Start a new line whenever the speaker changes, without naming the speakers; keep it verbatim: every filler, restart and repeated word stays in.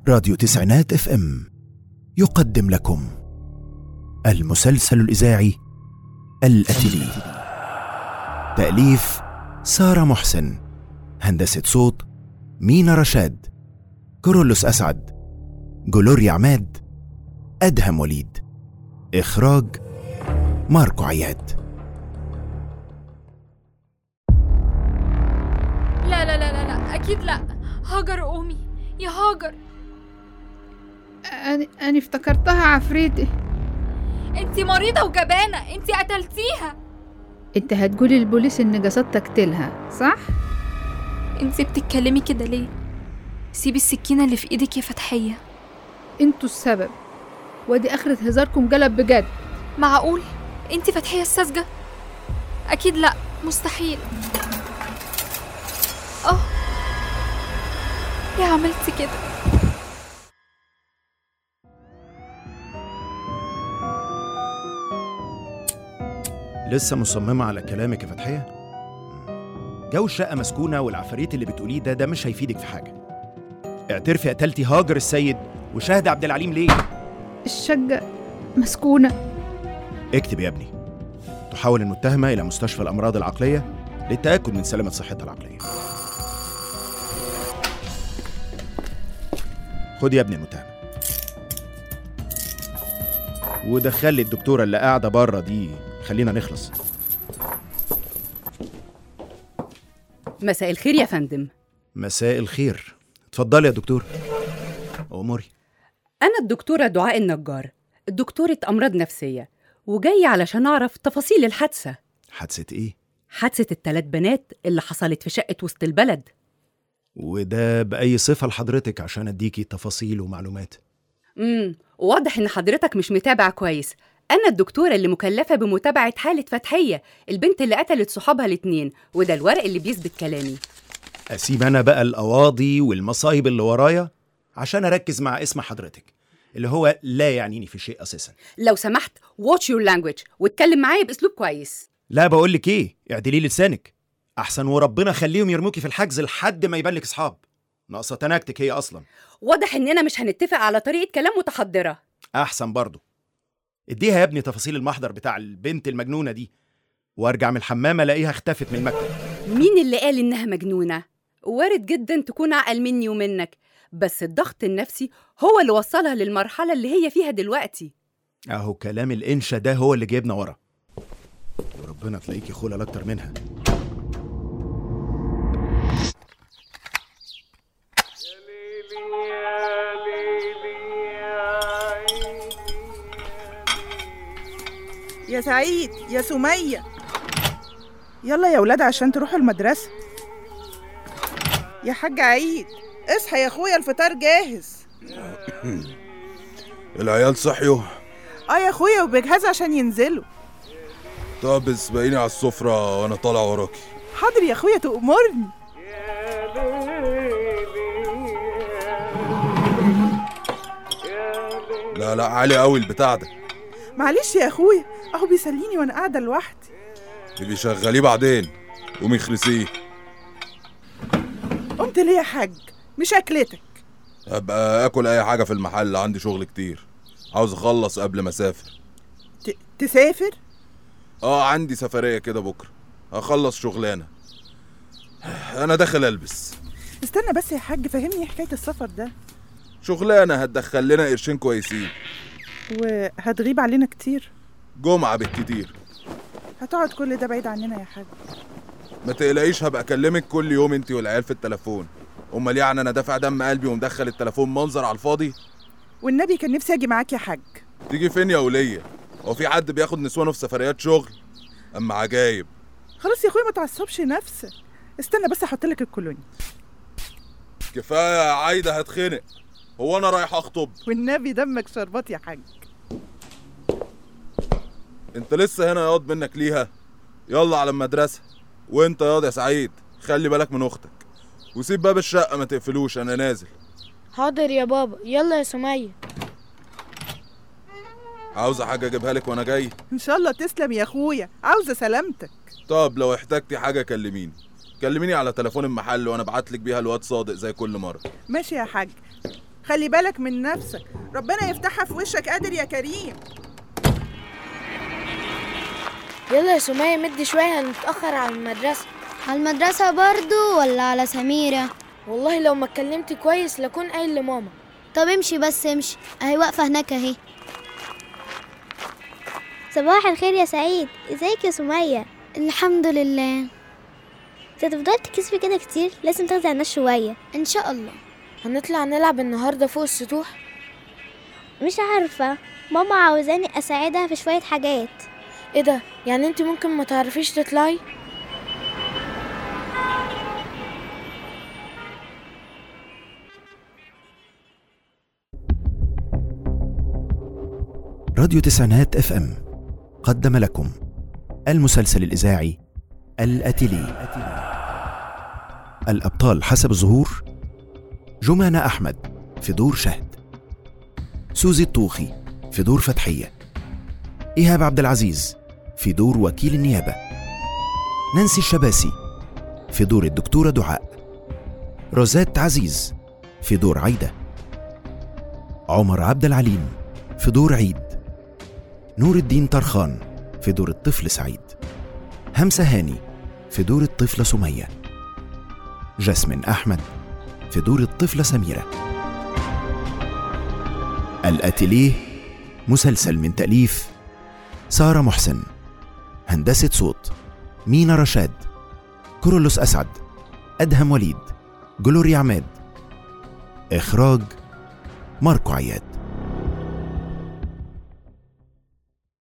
راديو تسعينات اف ام يقدم لكم المسلسل الإذاعي الأتلي. تأليف سارة محسن، هندسة صوت مينا رشاد، كورولوس أسعد، جلوريا عماد، أدهم وليد، إخراج ماركو عياد.
لا لا لا لا لا أكيد لا. هاجر أمي يا هاجر.
أنا أنا افتكرتها عفريتي.
أنتي مريضة وجبانة، أنتي قتلتيها.
أنت هتقولي للبوليس إن جسدت تقتلها صح؟
أنتي بتتكلمي كده ليه؟ سيبي السكينة اللي في إيدك يا فتحية.
أنتوا السبب، وادي آخرة هزاركم جلب بجد.
معقول؟ أنتي فتحية الساذجة؟ أكيد لا، مستحيل. أه ليه عملتي كده؟
لسه مصممة على كلامك يا فتحية؟ جو الشقة مسكونة والعفاريت اللي بتقوليه ده ده مش هيفيدك في حاجة. اعترفي قتلتي هاجر السيد وشاهد عبد العليم ليه؟
الشقة مسكونة.
اكتب يا ابني. تحول المتهمة إلى مستشفى الأمراض العقلية للتأكد من سلامة صحتها العقلية. خد يا ابني المتهمة ودخلي الدكتورة اللي قاعدة بره دي، خلينا نخلص.
مساء الخير يا فندم.
مساء الخير، اتفضلي يا دكتور. أموري.
أنا الدكتورة دعاء النجار، دكتورة أمراض نفسية، وجاية علشان أعرف تفاصيل الحادثة.
حادثة إيه؟
حادثة الثلاث بنات اللي حصلت في شقة وسط البلد.
وده بأي صفة لحضرتك عشان أديكي تفاصيل ومعلومات؟
امم واضح إن حضرتك مش متابع كويس. أنا الدكتورة اللي مكلفة بمتابعة حالة فتحية، البنت اللي قتلت صحابها الاتنين، وده الورق اللي بيثبت كلامي.
أسيب أنا بقى القواضي والمصايب اللي ورايا عشان أركز مع اسم حضرتك اللي هو لا يعنيني في شيء أساسا.
لو سمحت watch your language واتكلم معايا بأسلوب كويس.
لا بقولك إيه، اعدلي لسانك أحسن، وربنا خليهم يرموكي في الحجز لحد ما يبان لك أصحاب. ناقصة تناكتك هي أصلا.
واضح إننا مش هنتفق على طريقة كلام متحضرة.
أحسن برضو. اديها يا ابني تفاصيل المحضر بتاع البنت المجنونة دي، وارجع من الحمام الاقيها اختفت من المكتب.
مين اللي قال إنها مجنونة؟ وارد جدا تكون أعقل مني ومنك، بس الضغط النفسي هو اللي وصلها للمرحلة اللي هي فيها دلوقتي.
اهو كلام الانشا ده هو اللي جايبنا ورا، وربنا تلاقيكي خولة اكتر منها.
يا سعيد يا سمية، يلا يا ولاد عشان تروحوا المدرسة. يا حاج عيد اصحى يا اخويا، الفطار جاهز.
العيال صحيوا؟
اه يا اخويا، وبيجهزوا عشان ينزلوا.
طب اسبقيني على السفرة وانا طالع وراكي.
حاضر يا اخويا، تأمرني.
لا لا عالي قوي البتاع ده.
معلش يا اخويا، اهو بيسليني وانا قاعده لوحدي.
بيشغليه بعدين قومي اخلصيه.
قمت ليه يا حاج؟ مش اكلتك.
ابقى اكل اي حاجه في المحل، عندي شغل كتير عاوز اخلص قبل ما اسافر.
ت... تسافر؟
اه عندي سفريه كده بكره، هخلص شغلانه. انا داخل البس.
استنى بس يا حاج، فهمني حكايه السفر ده.
شغلانه هتدخل لنا قرشين كويسين.
وهتغيب علينا كتير؟
جمعه بالكتير.
هتقعد كل ده بعيد عننا يا حاج؟
ما تقلقيش، هبقى اكلمك كل يوم انتي والعيال في التليفون. امال يعني انا دافع دم قلبي ومدخل التليفون منظر على الفاضي؟
والنبي كان نفسي اجي معاك يا حاج.
تيجي فين يا وليه؟ هو في حد بياخد نسوانه في سفريات شغل؟ اما عجايب.
خلاص يا اخويا ما تعصبش نفسك، استنى بس احط لك الكولوني.
كفايه يا عايده هتخنق، هو انا رايح اخطب؟
والنبي دمك شربات يا حاج.
انت لسه هنا ياض منك ليها؟ يلا على المدرسه. وانت ياض يا سعيد خلي بالك من اختك، وسيب باب الشقه ما تقفلوش، انا نازل.
حاضر يا بابا. يلا يا سمية.
عاوزه حاجه اجيبها لك وانا جاي؟
ان شاء الله. تسلم يا اخويا، عاوزه سلامتك.
طب لو احتجتي حاجه كلميني كلميني على تليفون المحل وانا ابعتلك بيها الواد صادق زي كل مره.
ماشي يا حاج. خلي بالك من نفسك، ربنا يفتحها في وشك، قادر يا كريم.
يلا يا سمية مدي شوية، هنتأخر على المدرسة.
على المدرسة برضو ولا على سميرة؟
والله لو ما اتكلمت كويس لكون قايل لماما.
طب امشي بس امشي، اهي واقفة هناك اهي.
صباح الخير يا سعيد، ازيك يا سمية؟
الحمد لله.
انت هتفضلي تكسبي كده كتير، لازم تاخدي على الناس شوية.
ان شاء الله.
هنطلع نلعب النهاردة فوق السطوح؟
مش عارفة، ماما عاوزاني اساعدها في شوية حاجات.
ايه ده؟ يعني انت ممكن ما تعرفيش تطلعي؟
راديو تسعينات اف ام قدم لكم المسلسل الإذاعي الأتيليه. الأبطال حسب الظهور: جمانة أحمد في دور شهد، سوزي الطوخي في دور فتحية، إيهاب عبد العزيز في دور وكيل النيابة، نانسي الشباسي في دور الدكتورة دعاء، روزات عزيز في دور عايدة، عمر عبد العليم في دور عيد، نور الدين طرخان في دور الطفل سعيد، همسة هاني في دور الطفلة سمية، جاسمين أحمد في دور الطفلة سميرة. الأتيليه مسلسل من تأليف سارة محسن، هندسة صوت مينا رشاد، كورولوس أسعد، أدهم وليد، جلوريا عماد، إخراج ماركو عياد.